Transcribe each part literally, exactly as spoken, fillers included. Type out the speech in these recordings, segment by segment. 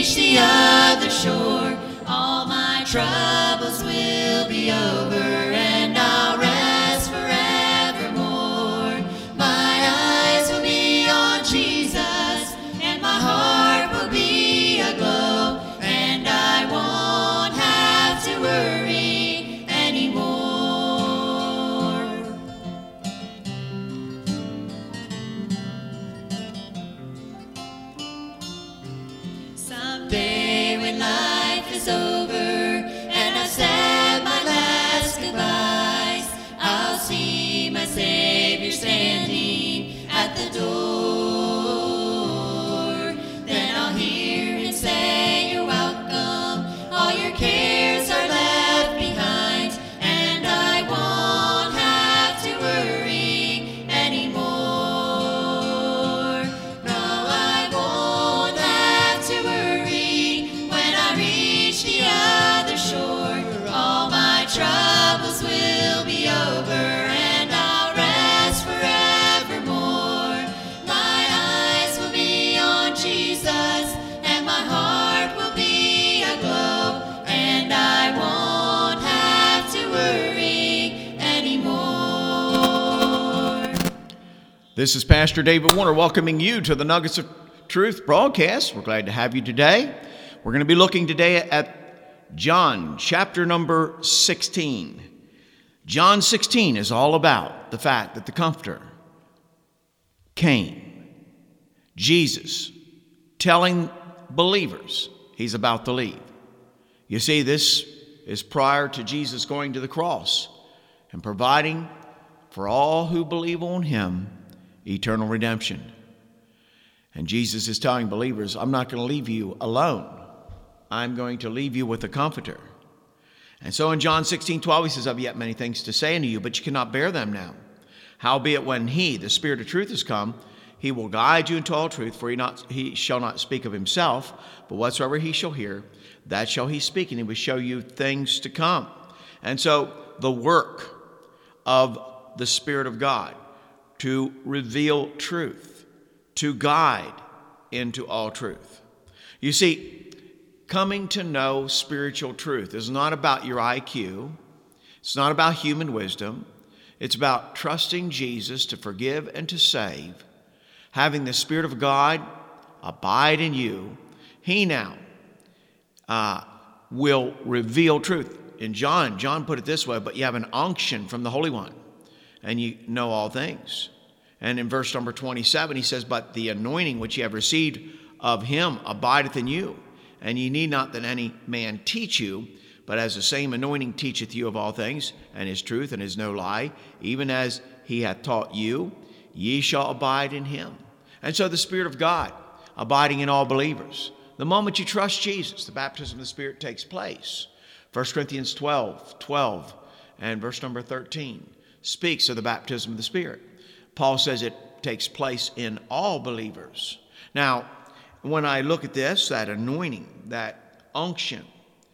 reach the other shore, all my troubles will be over, and I'll rest forevermore. My eyes will be on Jesus, and my heart will be aglow, and I won't have to worry anymore. Someday when life is over and I've said my last goodbyes, I'll see my Savior standing at the door. Then I'll hear him say, "You're welcome, all your cares are left behind, and I won't have to worry anymore." No, I won't have to worry when I reach the other shore. All my troubles will be over, and I'll rest forevermore. My eyes will be on Jesus, and my heart will be aglow, and I won't have to worry anymore. This is Pastor David Warner welcoming you to the Nuggets of Truth broadcast. We're glad to have you today. We're going to be looking today at John chapter number sixteen. John sixteen is all about the fact that the Comforter came. Jesus telling believers he's about to leave. You see, this is prior to Jesus going to the cross and providing for all who believe on him eternal redemption. And Jesus is telling believers, I'm not going to leave you alone. I'm going to leave you with a Comforter. And so in John sixteen twelve, he says, I've yet many things to say unto you, but you cannot bear them now. Howbeit when he, the Spirit of truth, is come, he will guide you into all truth, for he, not, he shall not speak of himself, but whatsoever he shall hear, that shall he speak, and he will show you things to come. And so the work of the Spirit of God to reveal truth, to guide into all truth. You see, coming to know spiritual truth is not about your I Q. It's not about human wisdom. It's about trusting Jesus to forgive and to save, having the Spirit of God abide in you. He now uh, will reveal truth. In John, John put it this way, but you have an unction from the Holy One, and you know all things. And in verse number twenty-seven, he says, but the anointing which ye have received of him abideth in you, and ye need not that any man teach you, but as the same anointing teacheth you of all things, and is truth and is no lie, even as he hath taught you, ye shall abide in him. And so the Spirit of God abiding in all believers. The moment you trust Jesus, the baptism of the Spirit takes place. First Corinthians twelve, twelve, and verse number thirteen speaks of the baptism of the Spirit. Paul says it takes place in all believers. Now, when I look at this, that anointing, that unction,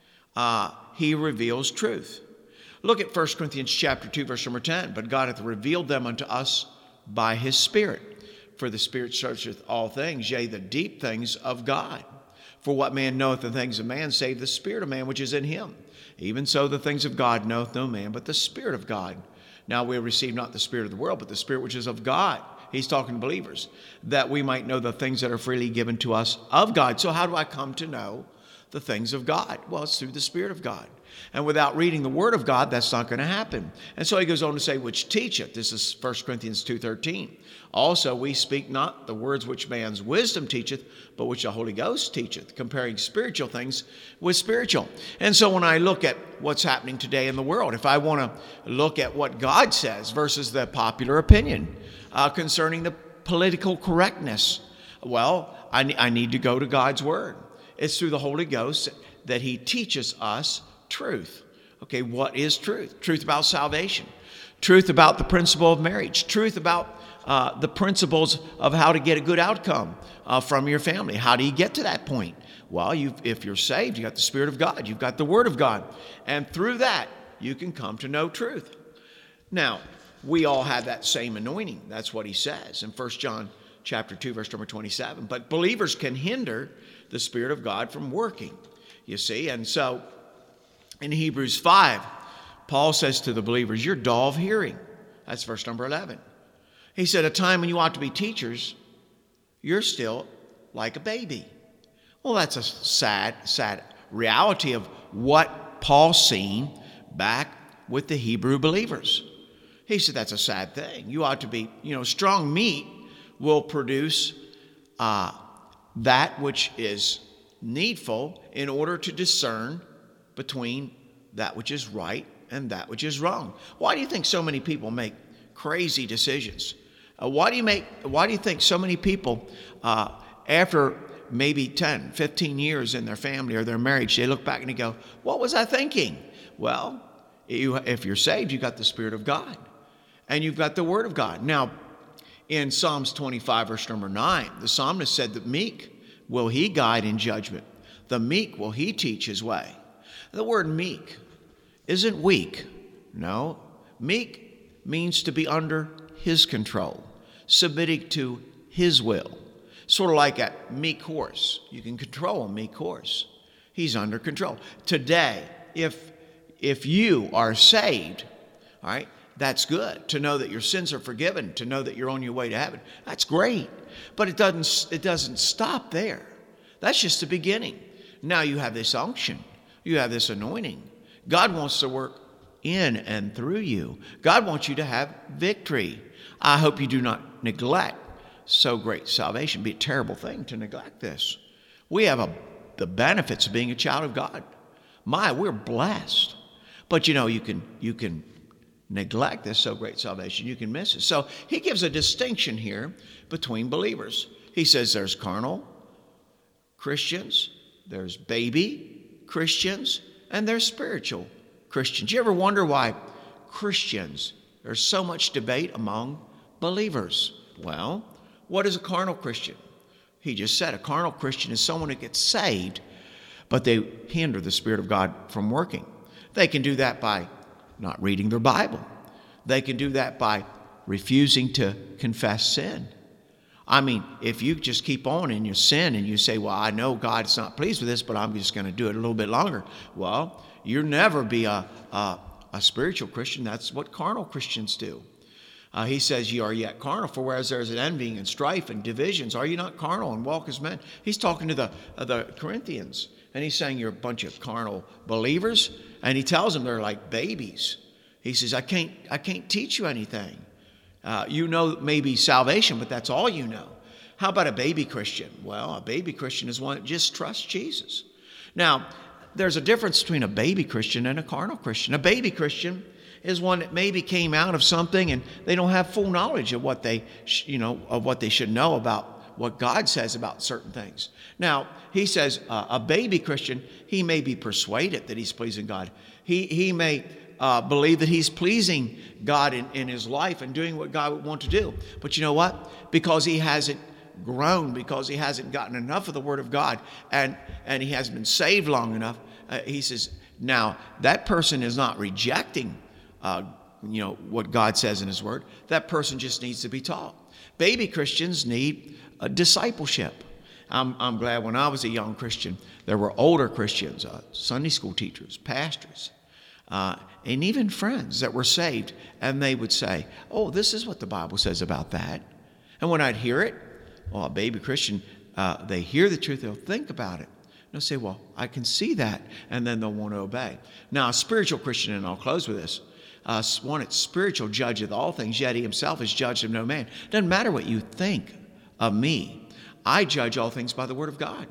uh, he reveals truth. Look at First Corinthians chapter two, verse number ten. But God hath revealed them unto us by his Spirit. For the Spirit searcheth all things, yea, the deep things of God. For what man knoweth the things of man, save the spirit of man which is in him? Even so the things of God knoweth no man, but the Spirit of God. Now we receive not the spirit of the world, but the Spirit which is of God. He's talking to believers, that we might know the things that are freely given to us of God. So how do I come to know the things of God? Well, it's through the Spirit of God. And without reading the Word of God, that's not going to happen. And so he goes on to say, which teacheth. This is First Corinthians two thirteen. Also, we speak not the words which man's wisdom teacheth, but which the Holy Ghost teacheth, comparing spiritual things with spiritual. And so when I look at what's happening today in the world, if I want to look at what God says versus the popular opinion uh, concerning the political correctness, well, I, I need to go to God's Word. It's through the Holy Ghost that he teaches us truth. Okay, what is truth? Truth about salvation. Truth about the principle of marriage. Truth about uh, the principles of how to get a good outcome uh, from your family. How do you get to that point? Well, you, if you're saved, you got the Spirit of God. You've got the Word of God. And through that, you can come to know truth. Now, we all have that same anointing. That's what he says in First John chapter two, verse number twenty-seven. But believers can hinder the Spirit of God from working, you see. And so in Hebrews five, Paul says to the believers, you're dull of hearing. That's verse number eleven. He said, a time when you ought to be teachers, you're still like a baby. Well, that's a sad, sad reality of what Paul's seen back with the Hebrew believers. He said, that's a sad thing. You ought to be, you know, strong meat will produce uh, that which is needful in order to discern between that which is right and that which is wrong. Why do you think so many people make crazy decisions? Uh, why do you make? Why do you think so many people, uh, after maybe ten, fifteen years in their family or their marriage, they look back and they go, what was I thinking? Well, you, if you're saved, you've got the Spirit of God and you've got the Word of God. Now, in Psalms twenty-five, verse number nine, the psalmist said, the meek will he guide in judgment. The meek will he teach his way. The word meek isn't weak. No, meek means to be under his control, submitting to his will. Sort of like a meek horse. You can control a meek horse. He's under control. Today, if if you are saved, all right, that's good. To know that your sins are forgiven, to know that you're on your way to heaven, that's great. But it doesn't it doesn't stop there. That's just the beginning. Now you have this unction. You have this anointing. God wants to work in and through you. God wants you to have victory. I hope you do not neglect so great salvation. It'd be a terrible thing to neglect this. We have a, the benefits of being a child of God. My, we're blessed. But you know, you can you can neglect this so great salvation. You can miss it. So he gives a distinction here between believers. He says there's carnal Christians, there's baby Christians, and there's spiritual Christians. You ever wonder why Christians, there's so much debate among believers? Well, what is a carnal Christian? He just said a carnal Christian is someone that gets saved, but they hinder the Spirit of God from working. They can do that by not reading their Bible. They can do that by refusing to confess sin. I mean, if you just keep on in your sin and you say, well, I know God's not pleased with this, but I'm just going to do it a little bit longer. Well, you'll never be a, a, a spiritual Christian. That's what carnal Christians do. Uh, he says, you are yet carnal, for whereas there is an envying and strife and divisions, are you not carnal and walk as men? He's talking to the, uh, the Corinthians, and he's saying you're a bunch of carnal believers, and he tells them they're like babies. He says, I can't, I can't teach you anything. Uh, you know maybe salvation, but that's all you know. How about a baby Christian? Well, a baby Christian is one that just trusts Jesus. Now, there's a difference between a baby Christian and a carnal Christian. A baby Christian is one that maybe came out of something and they don't have full knowledge of what they, sh- you know, of what they should know about what God says about certain things. Now, he says uh, a baby Christian, he may be persuaded that he's pleasing God. He he may uh, believe that he's pleasing God in, in his life and doing what God would want to do. But you know what? Because he hasn't grown, because he hasn't gotten enough of the Word of God, and, and he hasn't been saved long enough, uh, he says, now, that person is not rejecting uh, you know, what God says in his Word. That person just needs to be taught. Baby Christians need a discipleship. I'm, I'm glad when I was a young Christian, there were older Christians, uh, Sunday school teachers, pastors, uh, and even friends that were saved, and they would say, oh, this is what the Bible says about that. And when I'd hear it, well, a baby Christian, uh, they hear the truth, they'll think about it. They'll say, well, I can see that, and then they'll want to obey. Now, a spiritual Christian, and I'll close with this, uh, one that's spiritual judgeth all things, yet he himself is judged of no man. Doesn't matter what you think of me. I judge all things by the Word of God.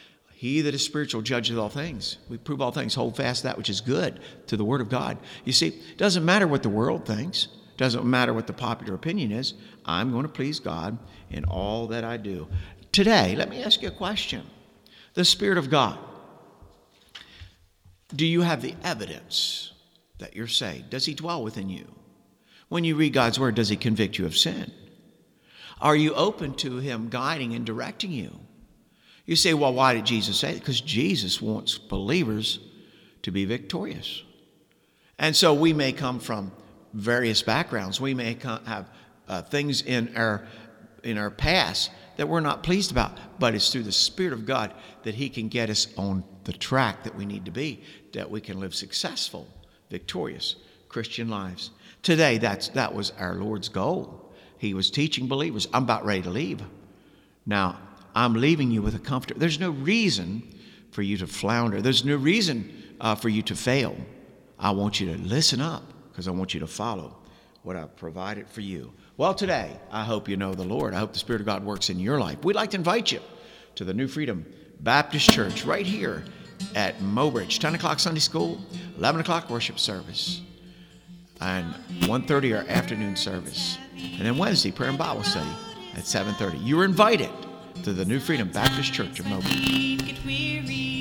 He that is spiritual judgeth all things. We prove all things, hold fast that which is good to the Word of God. You see, it doesn't matter what the world thinks. Doesn't matter what the popular opinion is. I'm going to please God in all that I do. Today, let me ask you a question. The Spirit of God, do you have the evidence that you're saved? Does he dwell within you? When you read God's Word, does he convict you of sin? Are you open to him guiding and directing you? You say, well, why did Jesus say it? Because Jesus wants believers to be victorious. And so we may come from various backgrounds. We may have uh, things in our in our past that we're not pleased about. But it's through the Spirit of God that he can get us on the track that we need to be, that we can live successful, victorious Christian lives. Today, that's that was our Lord's goal. He was teaching believers. I'm about ready to leave. Now, I'm leaving you with a comfort. There's no reason for you to flounder. There's no reason uh, for you to fail. I want you to listen up because I want you to follow what I've provided for you. Well, today, I hope you know the Lord. I hope the Spirit of God works in your life. We'd like to invite you to the New Freedom Baptist Church right here at Mobridge. ten o'clock Sunday school, eleven o'clock worship service, and one thirty our afternoon service. And then Wednesday, prayer and Bible study at seven thirty. You're invited to the New Freedom Baptist Church of Mobridge.